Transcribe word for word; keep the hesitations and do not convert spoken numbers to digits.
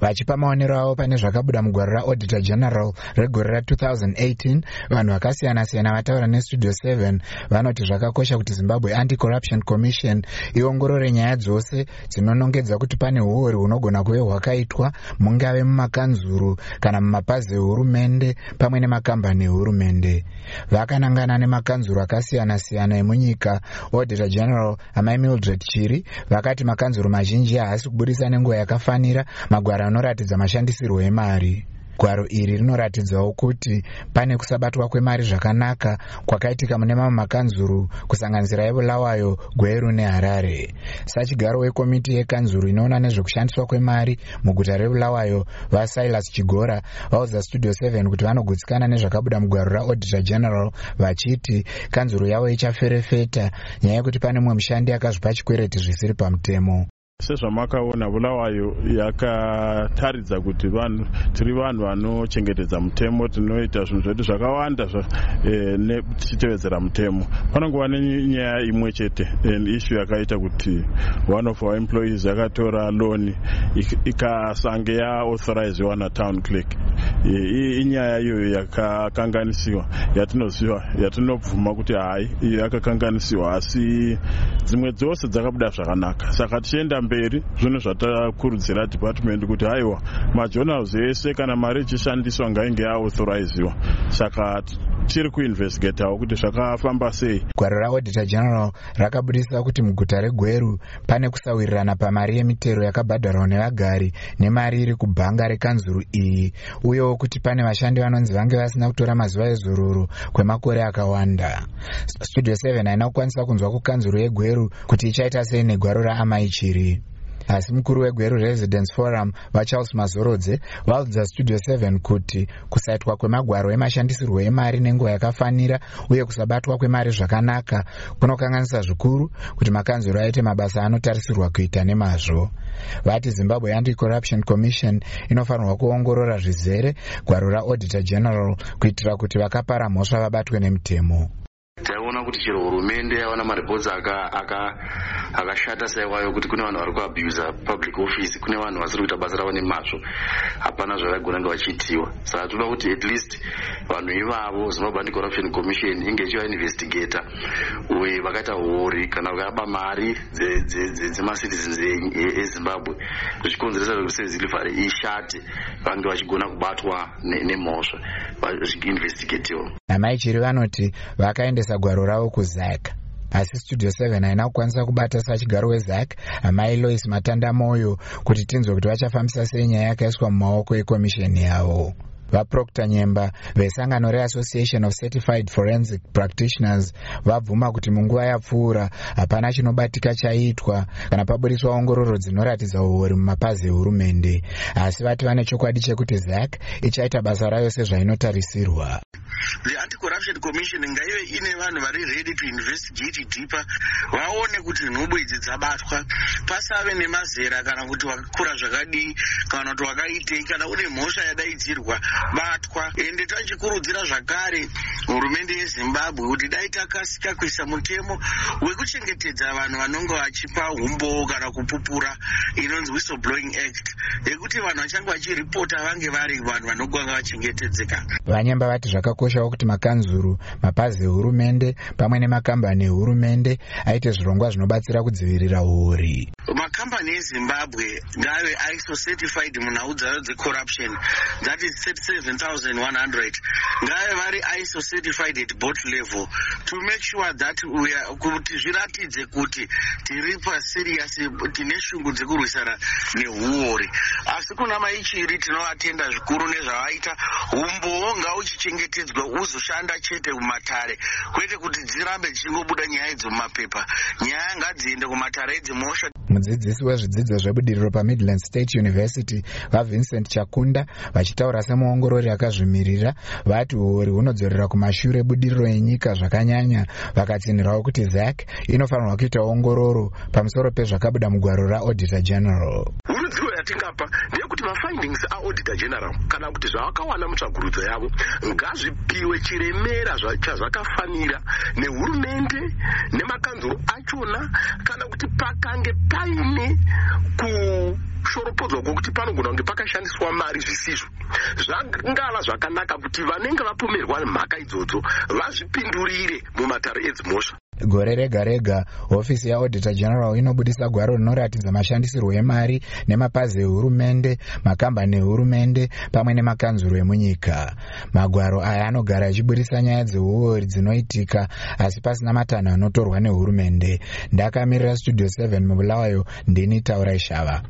Vachipa maonero avo pane zvakabuda mugwaro raAuditor General regore ra two thousand eighteen, vanhu vakasiyana siyana vataura neStudio seven vanoti zvakakosha kuti Zimbabwe Anti-Corruption Commission iongorore nyaya dzose dzinonongedza kuti pane huori hunogona kuve hwakaitwa mungave mumakanzuru kana mumapazi ehurumende pamwe nemakambani ehurumende. Vakanangana nemakanzuru akasiyana siyana emunyika, Auditor General Amai Mildred Chiri vakati makanzuru mazhinji haasi kubudisa nenguva yakafanira magwaro anoratidza mashandisirwo emari. Gwaro iri rinoratidzawo kuti pane kusabatwa kwemari zvakanaka kwakaitika mune mamwe makanzuru kusanganisira eBulawayo, Gweru neHarare. Sachigaro wekomiti yekanzuru inoona nezvekushandiswa kwemari muguta reBulawayo, vaSilas Chigora vaudza Studio seven kuti vanogutsikana nezvakabuda mugwaro raAuditor General vachiti kanzuru yavo ichaferefeta nyaya yekuti pane mumwe mushandi akazvipa chikwereti zvisiri pamutemo. Sezvamakaona Bulawayo yakataridza kuti vanhu tiri vanhu vanochengetedza mutemo, tinoita zvinhu zvedu zvakawanda tichitevedzera mutemo. Panongova nenyaya imwe chete issue yakaita kuti one of our employees yakatora loan ikasange yaauthorizewa natown clerk. Inyaya iyoyo yakakanganisiwa yatinoziva yatinobvuma kuti hai iyo yakakanganisiwa, asi dzimwe dzose dzakabuda zvakanaka. Saka tichienda mberi zvino zvatakurudzira department kuti haiwa majournals ese kana mari ichishandiswa ngainge yaauthorizewa. Saka tiri kuinvestigatewo kuti zvakafamba sei. Gwaro raAuditor General rakabudisa kuti muguta reGweru pane kusawirirana pamari yemitero yakabhadharwa nevagari nemari iri kubhanga rekanzuru iyi, uyewo kuti pane vashandi vanonzi vange vasina kutora mazuva ezororo kwemakore akawanda. Studio seven haina kukwanisa kunzwa kukanzuru yeGweru kuti ichaita sei negwaro raAmai Chiri. Asi mukuru weGweru Residence Forum vaCharles Mazorodze vaudza Studio seven kuti kusaitwa kwemagwaro emashandisirwo emari nenguva yakafanira uye kusabatwa kwemari zvakanaka kunokanganisa zvikuru kuti makanzuru aite mabasa anotarisirwa kuita nemazvo. Vati Zimbabwe Anti-Corruption Commission inofanirwa kuongorora zvizere gwaro raAuditor General kuitira kuti vakapara mhosva vabatwe nemutemo. Taiona kuti chero hurumende yaona maripotsi akashata saiwayo kuti kune vanhu vari kuabuse public office, kune vanhu vasiri kuita basa ravo nemazvo, hapana zvavagona kunge vachiitiwa. Saka toda kuti at least vanhu ivavo Zimbabwe Anti-Corruption Commission inge ichivainvestigata uye vakaita huori kana vakaba mari dzemacitizens eZimbabwe zvichikonzeresa kuti service delivery ishate, vange vachigona kubatwa nemhosva zvichiinvestigatiwa. Amai Chiri vanoti vakaendesa gwaro ravo kuZAC, asi Studio seven haina kukwanisa kubata sachigaro weZAC Amai Lois Matandamoyo kuti tinzwe kuti vachafambisa sei nyaya yakaiswa mumaoko ekomisheni yavo. VaProctor Nyemba vesangano reAssociation of Certified Forensic Practitioners vabvuma kuti munguva yapfuura hapana chinobatika chaitwa kana paburiswa ongororo dzinoratidza uori mumapazi ehurumende, asi vati vane chokwadi chekuti ZAC ichaita basa rayo sezvainotarisirwa. The Anti-Corruption Commission ngaive ine vanhu vari ready to investigate deeper, vaone kuti nhubu idzi dzabatwa, pasave nemazera kana kuti wakakura zvakadii kana kuti wakaitei kana une mhosva yadaidzirwa batwa. Ende tachikurudzira zvakare hurumende yeZimbabwe kuti dai takasika kuisa mutemo wekuchengetedza vanhu vanonge vachipa humbo kana kupupura, inonzi Whistleblowing Act, yekuti vanhu vachange vachiripota vange vari vanhu vanogona vachengetedzeka. Vanyemba vati zvakakoshawo kuti makanzuru, mapazi ehurumende pamwe nemakambani ehurumende aite zvirongwa zvinobatsira kudzivirira huori. Makambani eZimbabwe ngave I S O certified munhau dzayo dzecorruption, that is thirty-seven thousand one hundred, ngave vari I S O certified at board level to make sure that we are kuti zviratidze kuti tiri paserious, tine shungu dzekurwisana nehuori. Asi kuna Mai Chiri tinovatenda zvikuru nezvavaita, humbowo ngauchichengetedzwa uzoshanda chete kumatare, kwete kuti dzirambe dzichingobuda nyaya idzo mumapepa. Nyaya ngadziende kumatare edzimhosva. Mudzidzisi wezvidzidzo zvebudiriro paMidlands State University vaVincent Chakunda vachitaura semuongorori akazvimirira vati huori hunodzorera kumashure budiriro enyika zvakanyanya, vakatsinhirawo kuti ZAC inofanirwa kuita ongororo pamusoro pezvakabuda mugwaro raAuditor General. Hurudziro yatingapa ndeyekuti mafindings aauditor general kana kuti zvavakawana mutsvagurudzo yavo ngazvipiwe chiremera chazvakafanira nehurumende nemakanzuro achona, kana kuti pakange paine kushoropodzwa kwokuti panogona kunge pakashandiswa mari zvisizvo, zvangava zvakanaka kuti vanenge vapomerwa mhaka idzodzo vazvipindurire mumatare edzimhosva. Gore rega rega hofisi yaauditor general inobudisa gwaro rinoratidza mashandisirwo emari nemapazi ehurumende, makambani ehurumende pamwe nemakanzuro emunyika. Magwaro aya anogara achibudisa nyaya dzeuori dzinoitika asi pasina matanho anotorwa nehurumende. Ndakamirira Studio seven mubulawayo, ndini Taurai Shava.